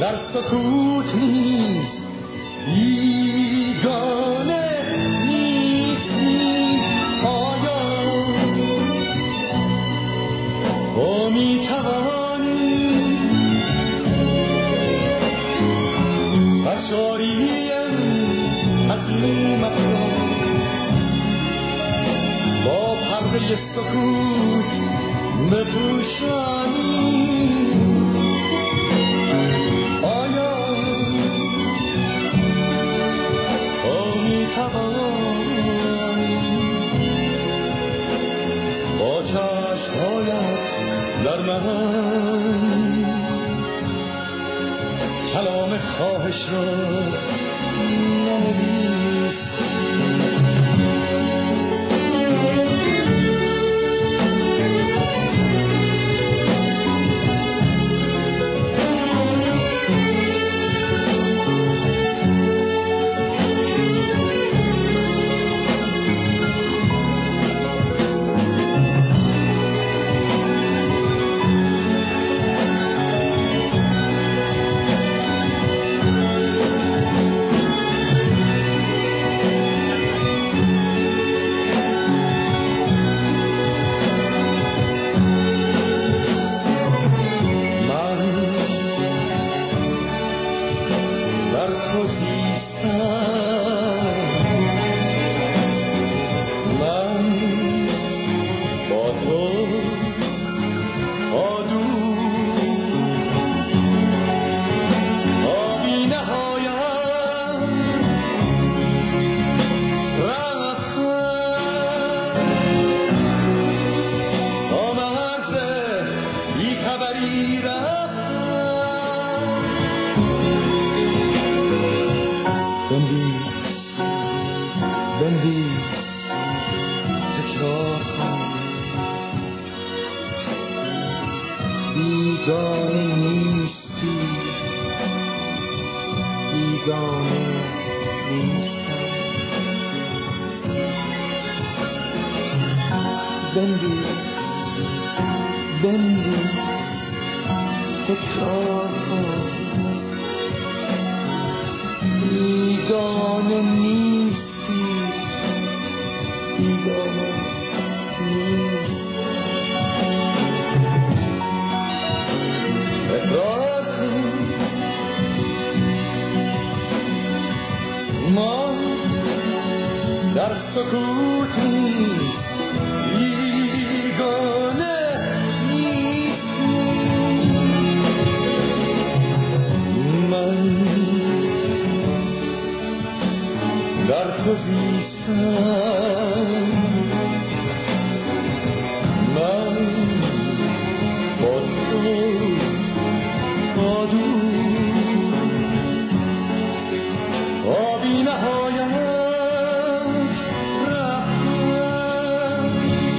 در سکوت نیست، بیگانه نیستی. آیا تو میتوانی سرشاریم از نومت را با پرده سکوت بپوشانی؟ با چشمهایت در من کلام خواهش را ننویس. بیگانه نیستی، بیگانه نیستم. بندیز تکرار کن، بیگانه نیستی، بیگانه نیستی. ما در سکوت نیست، بیگانه نیستی. من در تو زیستم، من با تو تا دور آبی نهایت رفتم.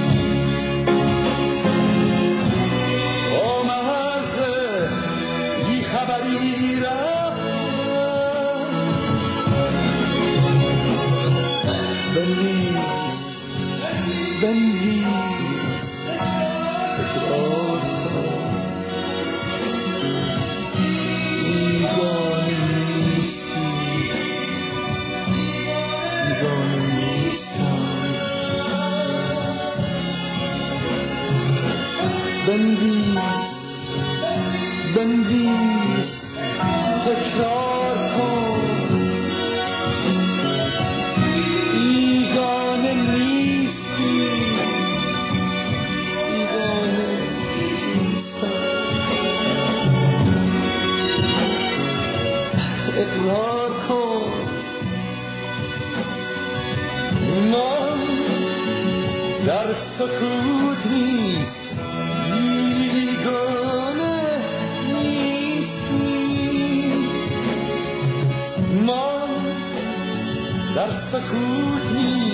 با مرز بی خبری رفتم. بندیز تکرار کن، بیگانه نیستی، بیگانه نیستم. بندیز تکرار کن، بیگانه نیستی، بیگانه نیستم. اقرار کن، من در سکوت نیست، بیگانه نیستی. من در سکوت نیست.